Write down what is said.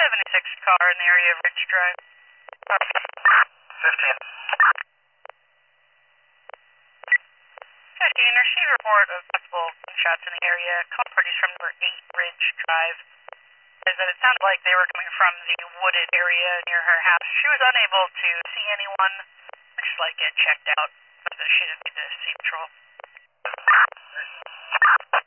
76 car in the area of Ridge Drive. 15. 15, receive report of possible gunshots in the area. Call parties from number 8 Ridge Drive. Says that it sounded like they were coming from the wooded area near her house. She was unable to see anyone, just like get checked out, but she didn't need to see patrol.